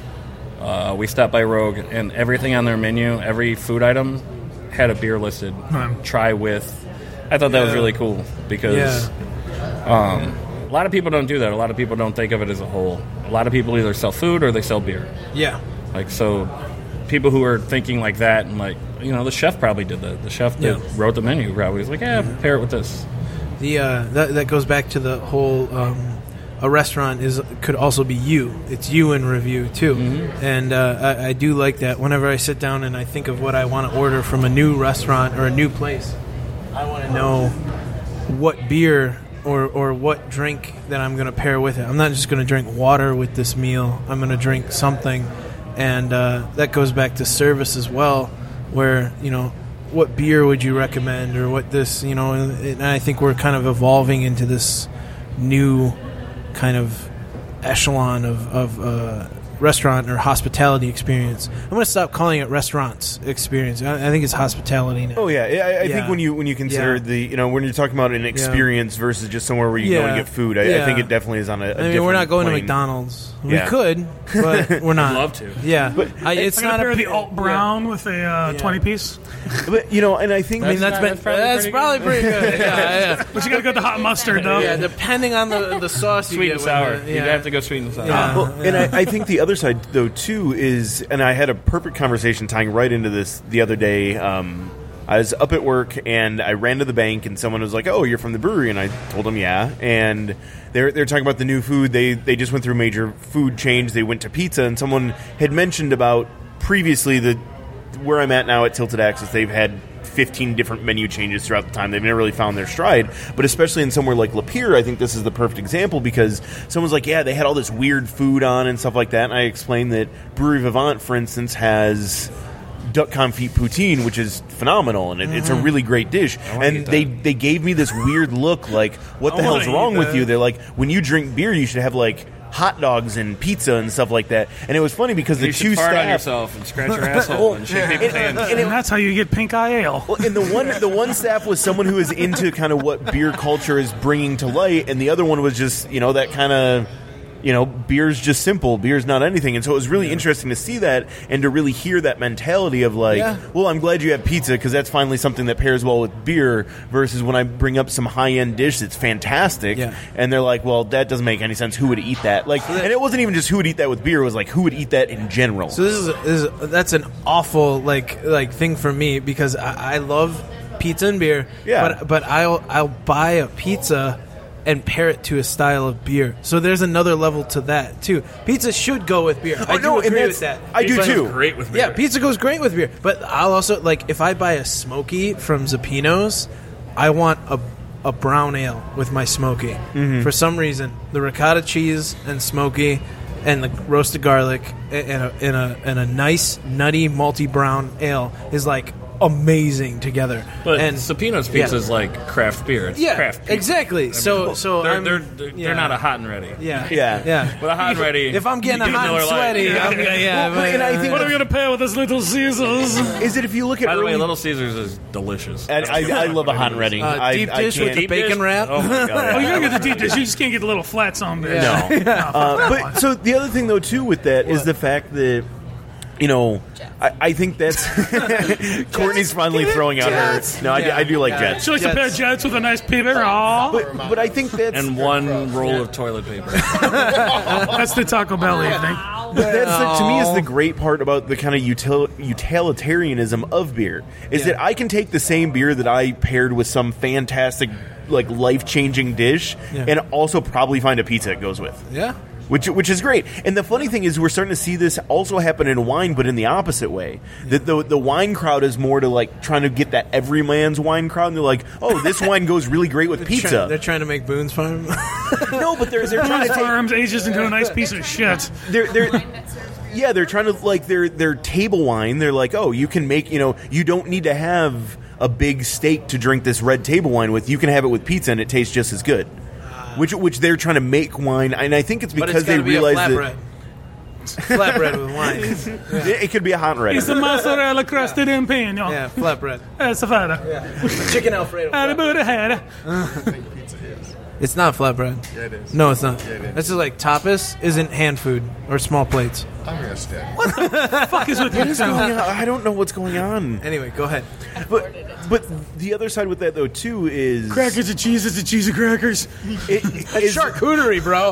We stopped by Rogue, and everything on their menu, every food item, had a beer listed. Try with. I thought that was really cool because a lot of people don't do that. A lot of people don't think of it as a whole. A lot of people either sell food or they sell beer. Yeah. Like, so people who are thinking like that, and like, you know, the chef probably did that. The chef that wrote the menu probably was like, pair it with this. The that goes back to the whole a restaurant could also be you. It's you in review too. Mm-hmm. And I do like that. Whenever I sit down and I think of what I want to order from a new restaurant or a new place, I want to know what beer or what drink that I'm going to pair with it. I'm not just going to drink water with this meal. I'm going to drink something. And that goes back to service as well, where, you know, what beer would you recommend or what this, you know, and I think we're kind of evolving into this new kind of echelon of restaurant or hospitality experience. I'm going to stop calling it restaurants experience. I think it's hospitality now. Oh yeah, I think when you consider the, you know, when you're talking about an experience versus just somewhere where you go and get food, I think it definitely is on a different we're not going plane. to McDonald's. We could, but we're not. I'd love to. Yeah, but it's not a the alt brown with a 20-piece. But you know, and I think that's probably pretty good. Yeah. But you got to go with the hot mustard though. Yeah, depending on the sauce, sweet and sour. You have to go sweet and sour. And I think the other side though too is, and I had a perfect conversation tying right into this the other day. I was up at work and I ran to the bank and someone was like, "Oh, you're from the brewery," and I told them, "Yeah." And they're talking about the new food. They just went through a major food change. They went to pizza, and someone had mentioned about previously where I'm at now at Tilted Axis. They've had 15 different menu changes throughout the time. They've never really found their stride. But especially in somewhere like Lapeer, I think this is the perfect example because someone's like, yeah, they had all this weird food on and stuff like that. And I explained that Brewery Vivant, for instance, has duck confit poutine, which is phenomenal, and it's a really great dish. And they gave me this weird look like, what the hell's wrong with you? They're like, when you drink beer, you should have like hot dogs and pizza and stuff like that. And it was funny because the two fart on staff yourself and scratch your asshole and shake people's hands. And that's how you get pink eye ale. Well, and the one staff was someone who is into kind of what beer culture is bringing to light, and the other one was just, you know, that kind of, you know, beer's just simple. Beer's not anything. And so it was really interesting to see that and to really hear that mentality of like, well, I'm glad you have pizza because that's finally something that pairs well with beer versus when I bring up some high-end dish that's fantastic and they're like, well, that doesn't make any sense. Who would eat that? Like, and it wasn't even just who would eat that with beer. It was like, who would eat that in general? So that's an awful like thing for me because I love pizza and beer. Yeah. But I'll buy a pizza and pair it to a style of beer. So there's another level to that, too. Pizza should go with beer. I do agree with that. I do, too. Great with beer. Yeah, pizza goes great with beer. But I'll also, like, if I buy a Smoky from Zappino's, I want a brown ale with my Smoky. Mm-hmm. For some reason, the ricotta cheese and Smoky and the roasted garlic and a nice, nutty, malty brown ale is, like, amazing together. But Zappino's pizza is like craft beer. It's craft pizza. Exactly. I mean, so they're not a hot and ready. Yeah. But a hot and ready. If I'm getting a hot and sweaty, and I think what are we gonna pair with this Little Caesars? Is it if you look at by the way, Little Caesars is delicious. And I love a hot and ready. Deep dish with the bacon wrap. Oh my god! You're gonna get the deep dish. You just can't get the little flat some bitch. No. But so the other thing though too with that is the fact that, you know, I think that's Courtney's finally throwing out her. No, I do like Jets. She likes to pair Jets with a nice peanut. But I think that's and one roll of toilet paper. That's the Taco Bell evening. But that's to me is the great part about the kind of utilitarianism of beer is that I can take the same beer that I paired with some fantastic, like, life-changing dish and also probably find a pizza it goes with. Yeah. Which is great. And the funny thing is we're starting to see this also happen in wine, but in the opposite way. That the wine crowd is more to like trying to get that everyman's wine crowd, and they're like, oh, this wine goes really great with pizza. They're trying to make Boone's Farm. No, but they're trying to take Farms ages into a nice piece of shit. They're trying to like their table wine. They're like, oh, you can make, you know, you don't need to have a big steak to drink this red table wine with. You can have it with pizza and it tastes just as good. Which they're trying to make wine, and I think it's because they realize that. Flatbread with wine. It could be a hot red. It's the mozzarella crusted in pan, y'all. Yeah, flatbread. That's a fada. Yeah. Chicken Alfredo. Flatbread. I think pizza is. It's not flatbread. Yeah, it is. No, it's not. Yeah, it is. This is like tapas isn't hand food or small plates. I'm going to stay. Fuck is with you? I don't know what's going on. Anyway, go ahead. But the other side with that, though, too, is... Crackers and cheese. It's a cheese and crackers. It's charcuterie, bro.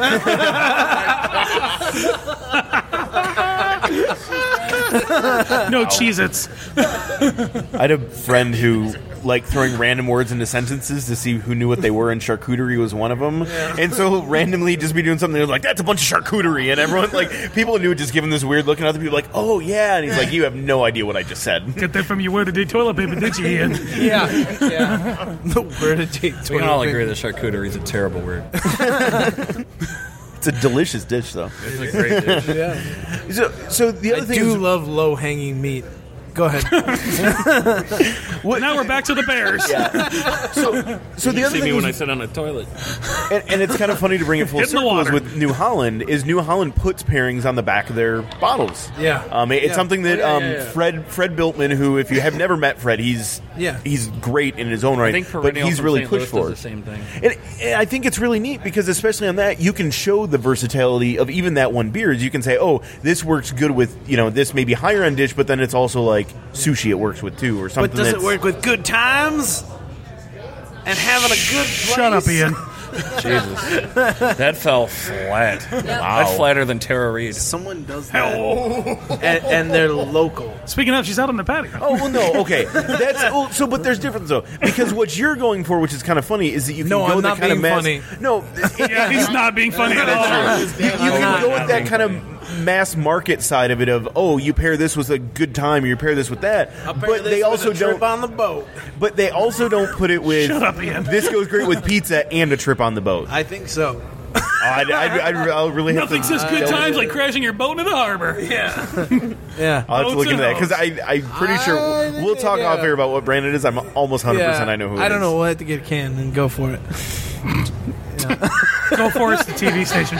No Cheez-Its. I had a friend who liked throwing random words into sentences to see who knew what they were, and charcuterie was one of them. Yeah. And so randomly just be doing something, they're like, that's a bunch of charcuterie. And everyone, like, people knew it, just giving this weird look, and other people like, oh, yeah. And he's like, you have no idea what I just said. Get that from your word-a-day toilet paper, did you, Ian? Yeah. The word-a-day toilet We can all paper. agree that charcuterie is a terrible word. It's a delicious dish, though. It's a great dish. Yeah. So the other I thing do is, love low-hanging meat. Go ahead. Now we're back to the Bears. so the other See me thing when I is, sit on a toilet. and it's kind of funny to bring it full Get in the circle is water. with New Holland, is New Holland puts pairings on the back of their bottles. Yeah. It's Yeah. something that yeah. Fred Biltman, who, if you have never met Fred, he's great in his own right, I think but Perennial he's from really St. pushed Louis for does it. the same thing. And I think it's really neat because, especially on that, you can show the versatility of even that one beer. You can say, oh, this works good with, this maybe higher end dish, but then it's also like sushi it works with too, or something. But does it that's- work with good times? And having a good place? Shut up, Ian. Jesus. That fell flat. Wow. That's flatter than Tara Reid. Someone does that. And they're local. Speaking of, she's out on the patio. Oh, well, no, okay. But there's difference, though. Because what you're going for, which is kind of funny, is that you can No, go I'm that not kind of being mass... funny. No, Yeah, he's not being funny at all. you can go with that kind of mass market side of it of, oh, you pair this with a good time, or you pair this with that. But they also don't... on the boat. But they also don't put it with... Shut up, Ian. This goes great with pizza and a trip on the boat. I think so. I'll really have Nothing to... says good times like crashing your boat into the harbor. Yeah. I'll have to look into that, because I'm pretty sure... We'll talk off here about what brand it is. I'm almost 100% I know who it is. I don't know. We'll have to get a can and go for it. Go for it's the TV station.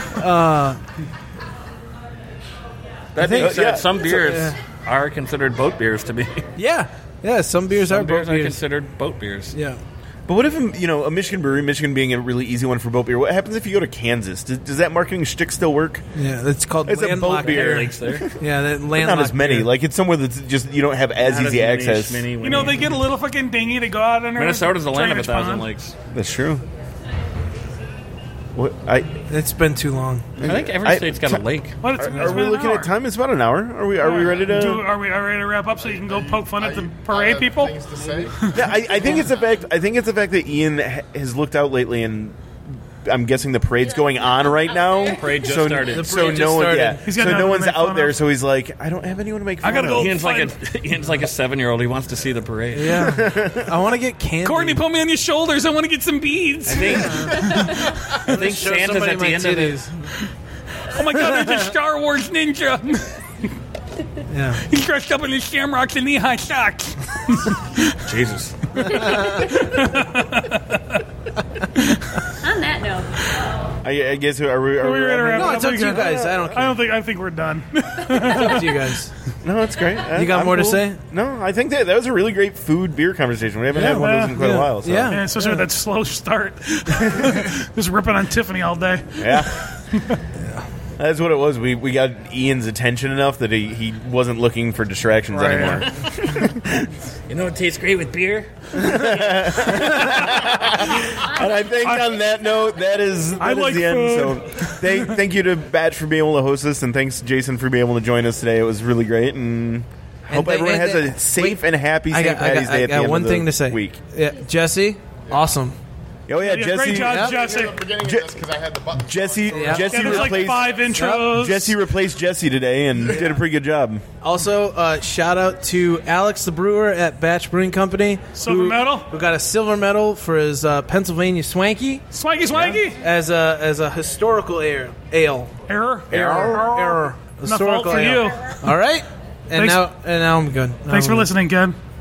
That being said, yeah. some beers are considered boat beers to me. Yeah. Yeah, some beers are Some beers boat are beers. considered boat beers. Yeah. But what if, a Michigan brewery, Michigan being a really easy one for boat beer, what happens if you go to Kansas? Does that marketing shtick still work? Yeah, it's called It's a boat landlocked beer. beer. Lakes there. Yeah, that Not landlocked as many. beer. Like, it's somewhere that's just, you don't have as Not easy many access. schminny, You know, they get a little fucking dinghy. They go out in there. Minnesota's the land of a drainage thousand pond. lakes. That's true. What? It's been too long. I think every state's got a lake. What, it's Are been we an looking hour. at time? It's about an hour. Are we ready to... Are we ready to wrap up so you can go poke fun at the parade people? Things to say. Yeah, I think it's the fact. I think it's the fact that Ian has looked out lately, and I'm guessing the parade's going on right now. Parade just so, started. The So parade no just one, started. yeah. He's So got no nothing one's to make out fun there. of. So he's like, I don't have anyone to make fun I gotta of. go. Ian's like a 7-year-old. He wants to see the parade. Yeah. I want to get candy. Courtney, put me on your shoulders. I want to get some beads. I think Show Santa's somebody at the my end of it. titties. Oh my God, there's a Star Wars ninja. Yeah. He's dressed up in his shamrocks and knee-high socks. Jesus. On that note, I guess are we Are we ready to wrap No, up? it's up to you We guys. can- I don't care. I think we're done. It's up to you guys. No, that's great. You got I'm more to cool. say? No, I think that was a really great food beer conversation. We haven't had one of those in quite a while. So. Yeah. Yeah, especially with that slow start. Just ripping on Tiffany all day. Yeah. That's what it was. We got Ian's attention enough that he wasn't looking for distractions anymore. You know what tastes great with beer? And I think on that note, that is like the end. food. So thank you to Batch for being able to host us, and thanks Jason for being able to join us today. It was really great, and hope everyone has a safe and happy St. Patty's Day at the end one of the thing to say. week. Yeah, Jesse, awesome. Oh yeah, Yeah, Jesse. great job, Yep. Jesse. At the beginning of this, because I had the button. Jesse, Yeah. Jesse Yeah, there's like replaced 5 intros. Jesse replaced Jesse today and did a pretty good job. Also, shout out to Alex the brewer at Batch Brewing Company. Silver medal? Who got a silver medal for his Pennsylvania Swanky Swanky, swanky. as a historical ale. Error. Error. Not fault for ale. you. All right. And Thanks. now I'm good. Thanks for listening, Ken.